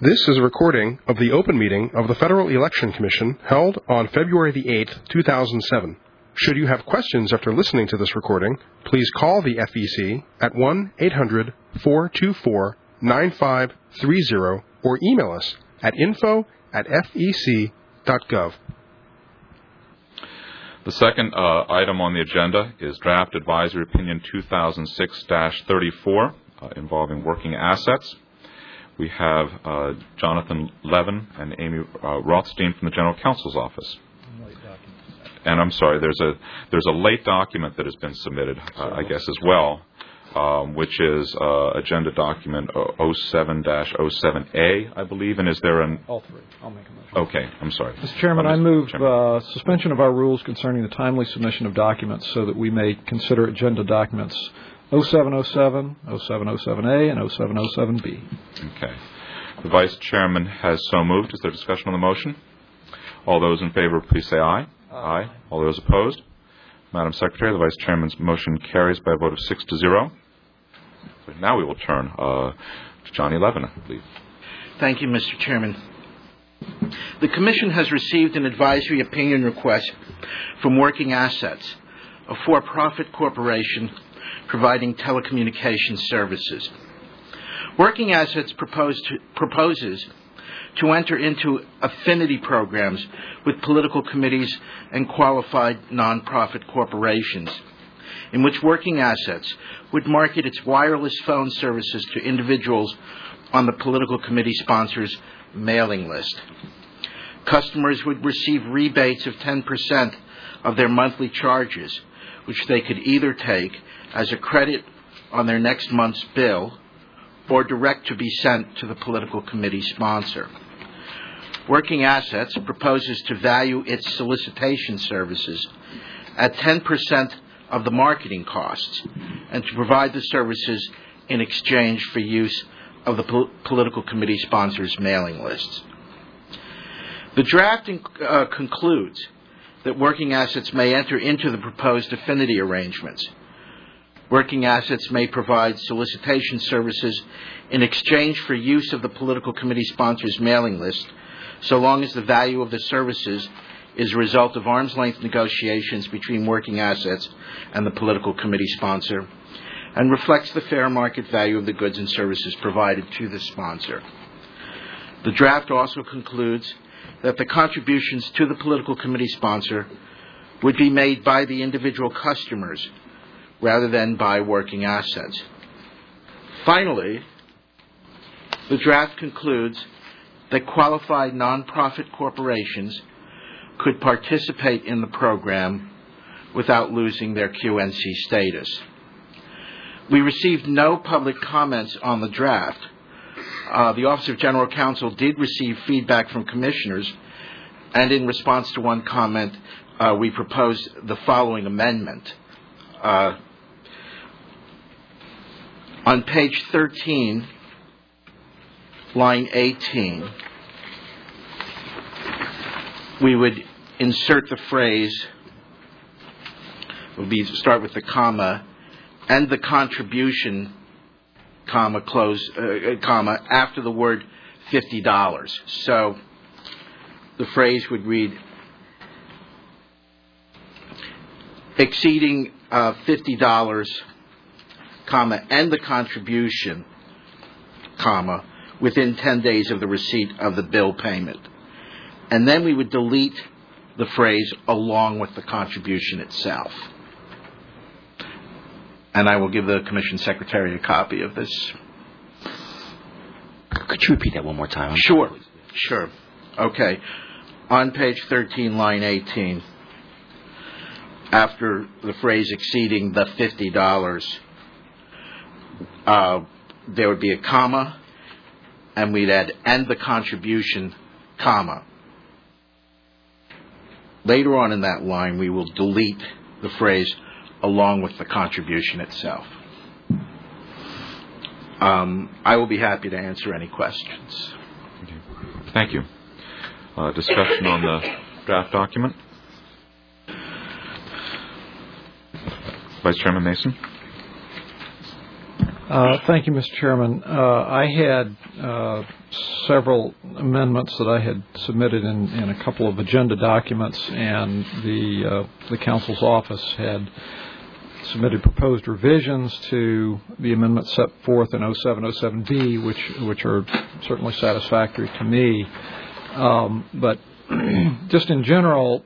This is a recording of the open meeting of the Federal Election Commission held on February the 8th, 2007. Should you have questions after listening to this recording, please call the FEC at 1-800-424-9530 or email us at info@fec.gov. The second item on the agenda is Draft Advisory Opinion 2006-34 involving working assets. We have Jonathan Levin and Amy Rothstein from the General Counsel's Office. And I'm sorry, there's a late document that has been submitted, I guess, as well, which is Agenda Document 07-07A, I believe. And is there an... All three. I'll make a motion. Okay, I'm sorry. Mr. Chairman, I move suspension of our rules concerning the timely submission of documents so that we may consider agenda documents 0707, 0707A, and 0707B. Okay. The Vice Chairman has so moved. Is there discussion on the motion? All those in favor, please say aye. Aye. All those opposed? Madam Secretary, the Vice Chairman's motion carries by a vote of 6-0. So now we will turn to Johnny Levin, I believe. Thank you, Mr. Chairman. The Commission has received an advisory opinion request from Working Assets, a for-profit corporation providing telecommunications services. Working Assets proposes to enter into affinity programs with political committees and qualified nonprofit corporations, in which Working Assets would market its wireless phone services to individuals on the political committee sponsor's mailing list. Customers would receive rebates of 10% of their monthly charges, which they could either take as a credit on their next month's bill or direct to be sent to the political committee sponsor. Working Assets proposes to value its solicitation services at 10% of the marketing costs and to provide the services in exchange for use of the political committee sponsor's mailing lists. The draft concludes that Working Assets may enter into the proposed affinity arrangements. Working Assets may provide solicitation services in exchange for use of the political committee sponsor's mailing list, so long as the value of the services is a result of arm's-length negotiations between Working Assets and the political committee sponsor, and reflects the fair market value of the goods and services provided to the sponsor. The draft also concludes that the contributions to the political committee sponsor would be made by the individual customers rather than by Working Assets. Finally, the draft concludes that qualified nonprofit corporations could participate in the program without losing their QNC status. We received no public comments on the draft. The Office of General Counsel did receive feedback from commissioners, and in response to one comment, we proposed the following amendment. On page 13, line 18, we would insert the phrase, start with the comma, and the contribution, comma, comma, after the word $50. So the phrase would read, exceeding $50, comma, and the contribution, comma, within 10 days of the receipt of the bill payment. And then we would delete the phrase along with the contribution itself. And I will give the Commission Secretary a copy of this. Could you repeat that one more time? Sure. Okay. On page 13, line 18, after the phrase exceeding the $50, there would be a comma, and we'd add and the contribution, comma. Later on in that line, we will delete the phrase along with the contribution itself. I will be happy to answer any questions. Thank you. Discussion on the draft document? Vice Chairman Mason? Thank you, Mr. Chairman. I had several amendments that I had submitted in a couple of agenda documents, and the council's office had submitted proposed revisions to the amendments set forth in 0707B, which are certainly satisfactory to me. But just in general,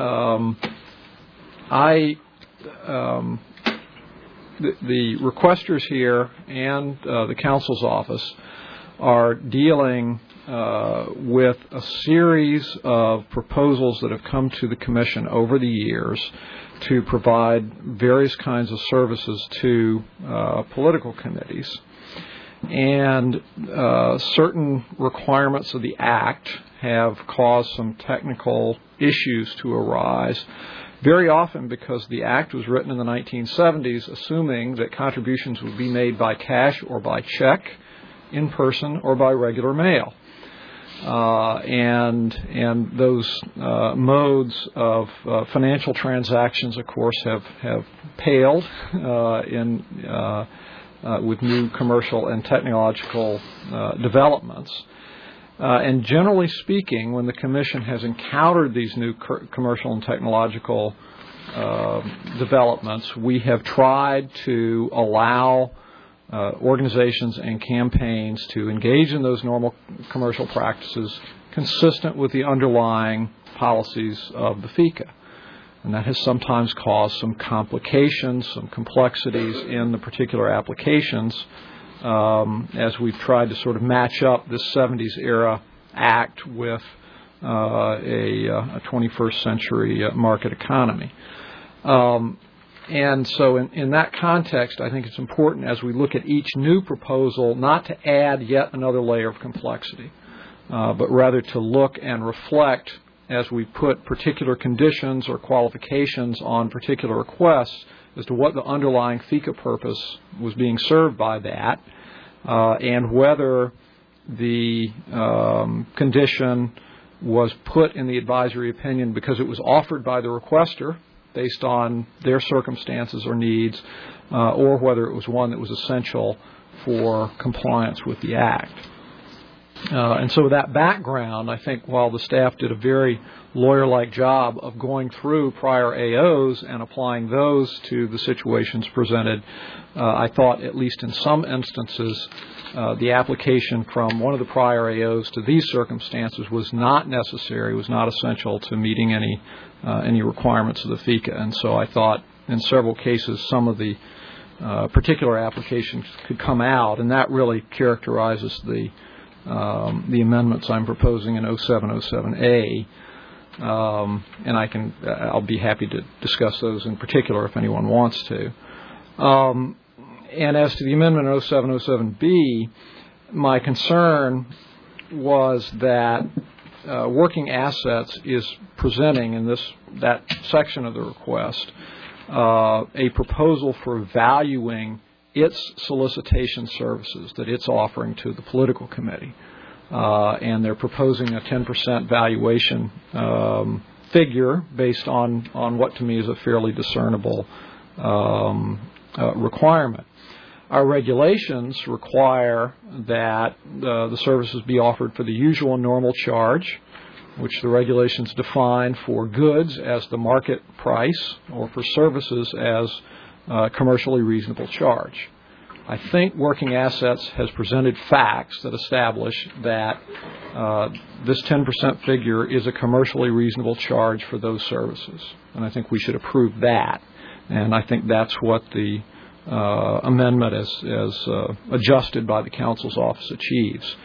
the requesters here and the council's office are dealing with a series of proposals that have come to the commission over the years to provide various kinds of services to political committees. And certain requirements of the Act have caused some technical issues to arise, very often because the Act was written in the 1970s assuming that contributions would be made by cash or by check, in person, or by regular mail. And those modes of financial transactions, of course, have paled with new commercial and technological developments. And generally speaking, when the Commission has encountered these new commercial and technological developments, we have tried to allow organizations and campaigns to engage in those normal commercial practices consistent with the underlying policies of the FECA. And that has sometimes caused some complications, some complexities in the particular applications as we've tried to sort of match up this 70s era Act with a 21st century market economy. And so in that context, I think it's important as we look at each new proposal not to add yet another layer of complexity, but rather to look and reflect as we put particular conditions or qualifications on particular requests as to what the underlying FECA purpose was being served by that, and whether the condition was put in the advisory opinion because it was offered by the requester based on their circumstances or needs, or whether it was one that was essential for compliance with the Act. And so with that background, I think while the staff did a very lawyer-like job of going through prior AOs and applying those to the situations presented, I thought at least in some instances the application from one of the prior AOs to these circumstances was not necessary, was not essential to meeting any requirements of the FECA. And so I thought in several cases some of the particular applications could come out, and that really characterizes the amendments I'm proposing in 0707A, and I'll be happy to discuss those in particular if anyone wants to. And as to the amendment in 0707B, my concern was that working assets is presenting in that section of the request a proposal for valuing its solicitation services that it's offering to the political committee. And they're proposing a 10% valuation figure based on what to me is a fairly discernible requirement. Our regulations require that the services be offered for the usual and normal charge, which the regulations define for goods as the market price or for services as commercially reasonable charge. I think working assets has presented facts that establish that this 10% figure is a commercially reasonable charge for those services, and I think we should approve that. And I think that's what the amendment as adjusted by the Council's office achieves.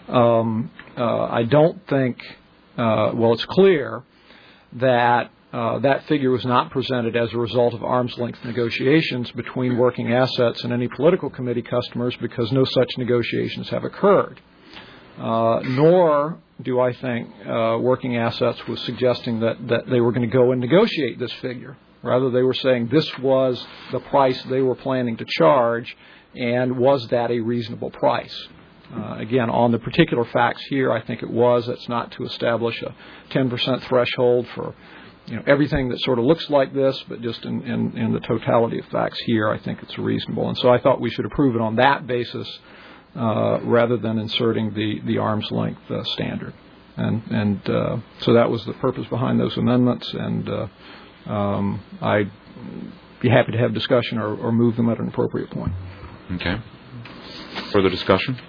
I don't think, it's clear that that figure was not presented as a result of arm's-length negotiations between working assets and any political committee customers, because no such negotiations have occurred. Nor do I think working assets was suggesting that they were going to go and negotiate this figure. Rather, they were saying this was the price they were planning to charge, and was that a reasonable price? Again, on the particular facts here, I think it was. It's not to establish a 10% threshold for everything that sort of looks like this, but just in the totality of facts here, I think it's reasonable. And so I thought we should approve it on that basis rather than inserting the arm's length standard. And so that was the purpose behind those amendments, and I'd be happy to have discussion or move them at an appropriate point. Okay. Further discussion?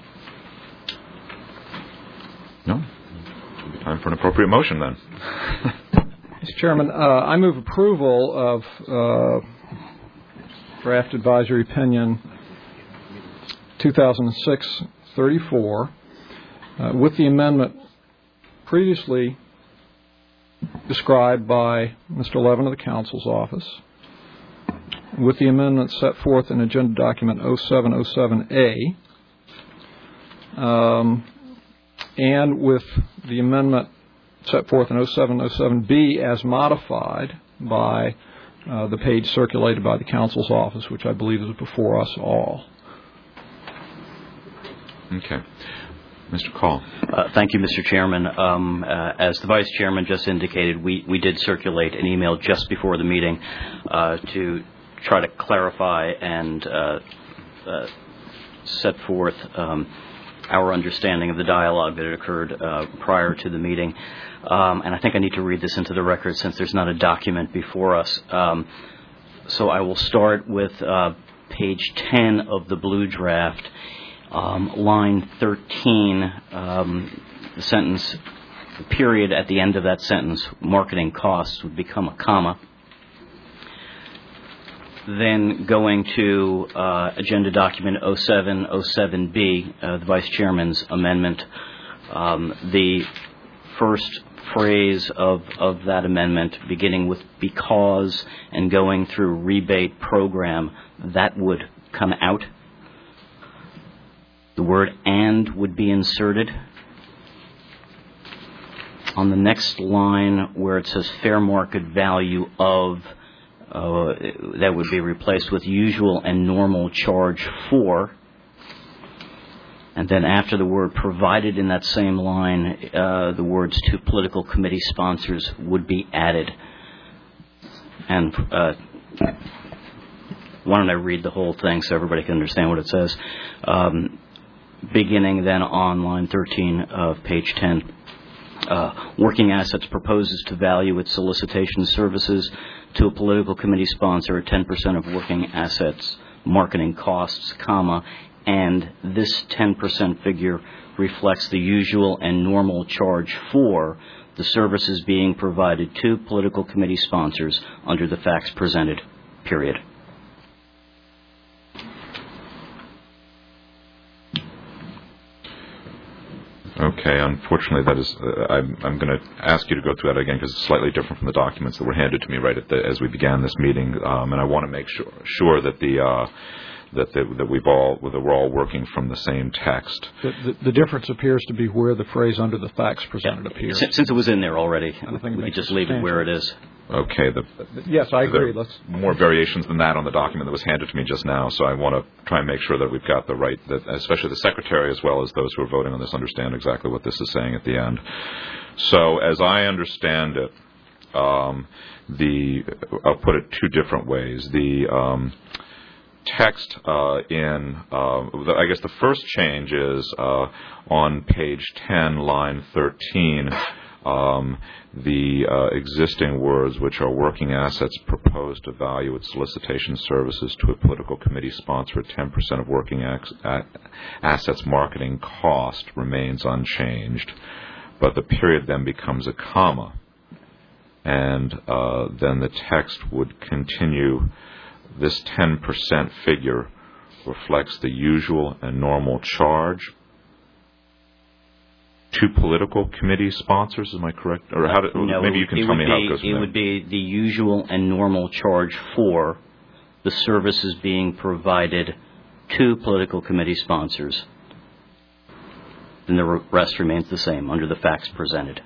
No? It'll be time for an appropriate motion then. Mr. Chairman, I move approval of Draft Advisory Opinion 2006-34 with the amendment previously described by Mr. Levin of the Counsel's Office, with the amendment set forth in Agenda Document 0707A, and with the amendment set forth in 0707B as modified by the page circulated by the Counsel's Office, which I believe is before us all. Okay. Mr. Call. Thank you, Mr. Chairman. As the Vice Chairman just indicated, we did circulate an email just before the meeting to try to clarify and set forth our understanding of the dialogue that had occurred prior to the meeting. And I think I need to read this into the record since there's not a document before us. So I will start with page 10 of the blue draft. Line 13, the sentence, the period at the end of that sentence, marketing costs, would become a comma. Then going to Agenda Document 0707B, the Vice Chairman's amendment, the first phrase of that amendment, beginning with because and going through rebate program, that would come out. The word and would be inserted. On the next line where it says fair market value of, that would be replaced with usual and normal charge for. And then after the word provided in that same line, the words to political committee sponsors would be added. And why don't I read the whole thing so everybody can understand what it says. Beginning then on line 13 of page 10. Working Assets proposes to value its solicitation services to a political committee sponsor at 10% of Working Assets marketing costs, comma, and this 10% figure reflects the usual and normal charge for the services being provided to political committee sponsors under the facts presented, period. Okay, unfortunately, that is. I'm going to ask you to go through that again because it's slightly different from the documents that were handed to me right as we began this meeting, and I want to make sure that we're all working from the same text. The difference appears to be where the phrase "under the facts presented" appears. Since it was in there already, we could just leave it where it is. Okay. Yes, I agree. Let's more variations than that on the document that was handed to me just now. So I want to try and make sure that we've got the right, that especially the secretary as well as those who are voting on this understand exactly what this is saying at the end. So as I understand it, I'll put it two different ways. The text I guess the first change is on page 10, line 13. The existing words, which are working assets proposed to value its solicitation services to a political committee sponsor at 10% of working assets marketing cost, remains unchanged. But the period then becomes a comma. And then the text would continue. This 10% figure reflects the usual and normal charge to political committee sponsors. Am I correct? Or no, maybe you can tell me how it goes from there. It would be the usual and normal charge for the services being provided to political committee sponsors. And the rest remains the same under the facts presented.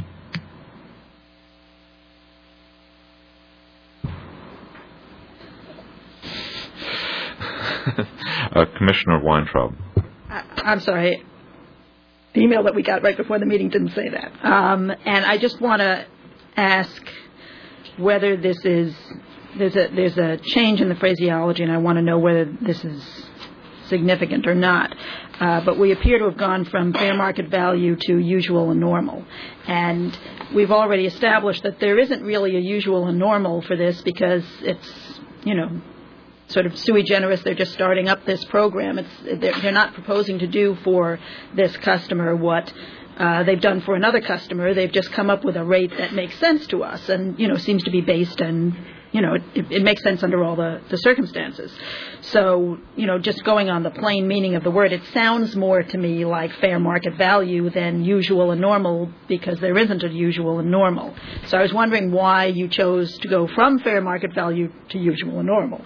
Commissioner Weintraub. I'm sorry. The email that we got right before the meeting didn't say that. And I just want to ask whether this is there's a change in the phraseology, and I want to know whether this is significant or not. But we appear to have gone from fair market value to usual and normal. And we've already established that there isn't really a usual and normal for this because it's, sort of sui generis. They're just starting up this program. They're not proposing to do for this customer what they've done for another customer. They've just come up with a rate that makes sense to us and, seems to be based on, it makes sense under all the circumstances. So, just going on the plain meaning of the word, it sounds more to me like fair market value than usual and normal because there isn't a usual and normal. So I was wondering why you chose to go from fair market value to usual and normal.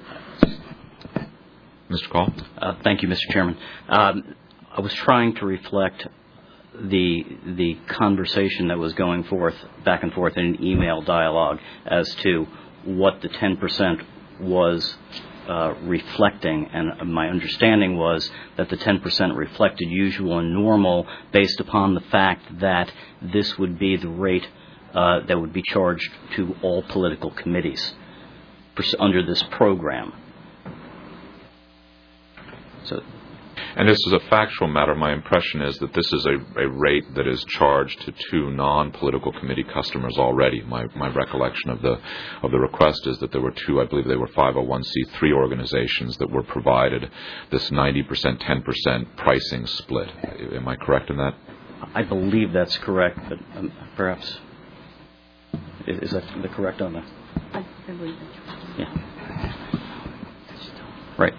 Mr. Call? Thank you, Mr. Chairman. I was trying to reflect the conversation that was going back and forth in an email dialogue as to what the 10% was reflecting, and my understanding was that the 10% reflected usual and normal based upon the fact that this would be the rate that would be charged to all political committees under this program. And this is a factual matter. My impression is that this is a rate that is charged to two non-political committee customers already. My recollection of the request is that there were two, I believe they were 501c3 organizations that were provided this 90%, 10% pricing split. Am I correct in that? I believe that's correct, but perhaps is that the correct on that? I believe that's right. Yeah. Right.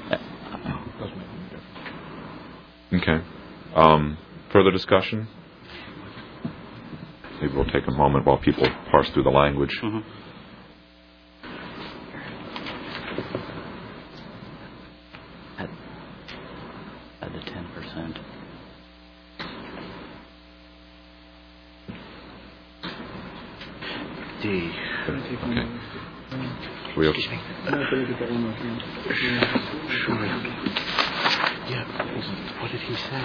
Okay. Further discussion? Maybe we'll take a moment while people parse through the language. Mm-hmm. At the 10%. Okay. We'll Yeah, what did he say?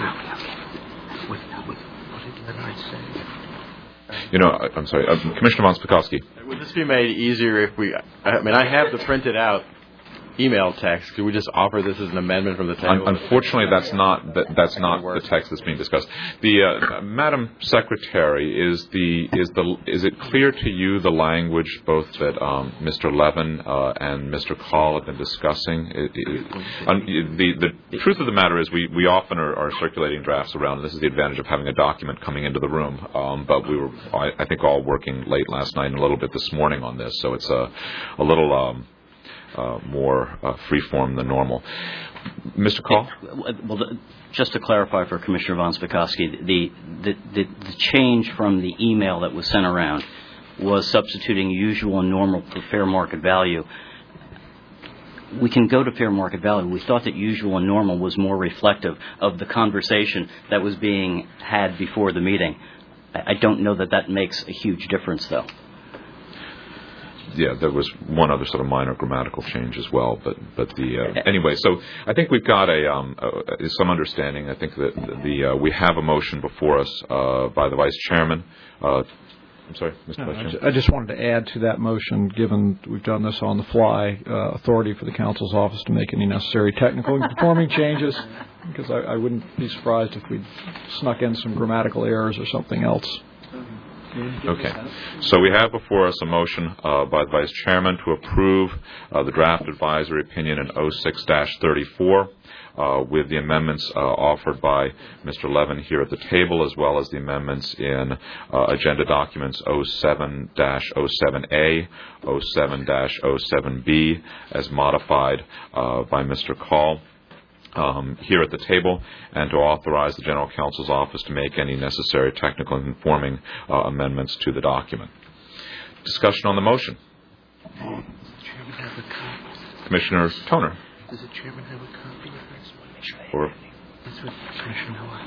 What did Leonard say? I'm sorry, Commissioner von Spakovsky. Would this be made easier if I have the printed out email text. Could we just offer this as an amendment from the table? Unfortunately, that's not the text that's being discussed. The Madam Secretary, is it clear to you the language both that Mr. Levin and Mr. Call have been discussing? The truth of the matter is we often are circulating drafts around, and this is the advantage of having a document coming into the room. But we were, I think, all working late last night and a little bit this morning on this, so it's a little more free-form than normal. Mr. Call? Well, just to clarify for Commissioner von Spakovsky, the change from the email that was sent around was substituting usual and normal for fair market value. We can go to fair market value. We thought that usual and normal was more reflective of the conversation that was being had before the meeting. I don't know that makes a huge difference, though. Yeah, there was one other sort of minor grammatical change as well, but anyway. So I think we've got some understanding. I think that we have a motion before us by the Vice Chairman. I'm sorry, Mr. Vice Chairman. I just wanted to add to that motion, given we've done this on the fly, authority for the Council's office to make any necessary technical and conforming changes, because I wouldn't be surprised if we snuck in some grammatical errors or something else. Okay. So we have before us a motion by the Vice Chairman to approve the draft advisory opinion in 06-34 with the amendments offered by Mr. Levin here at the table, as well as the amendments in agenda documents 07-07A, 07-07B, as modified by Mr. Call. Here at the table, and to authorize the General Counsel's office to make any necessary technical and conforming amendments to the document. Discussion on the motion. Does the Chairman have a copy? Commissioner Toner. Does the Chairman have a copy of this? Or That's what Commissioner Noah.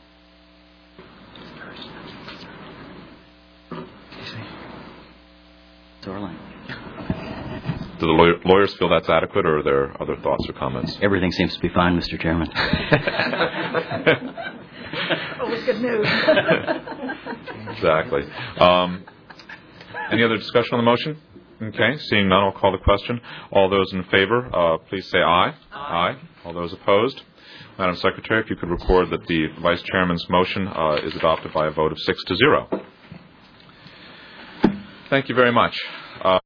It's our line. do the lawyers feel that's adequate, or are there other thoughts or comments? Everything seems to be fine, Mr. Chairman. Always good news. Exactly. Any other discussion on the motion? Okay, seeing none, I'll call the question. All those in favor, please say aye. Aye. All those opposed? Madam Secretary, if you could record that the Vice Chairman's motion is adopted by a vote of 6-0. Thank you very much.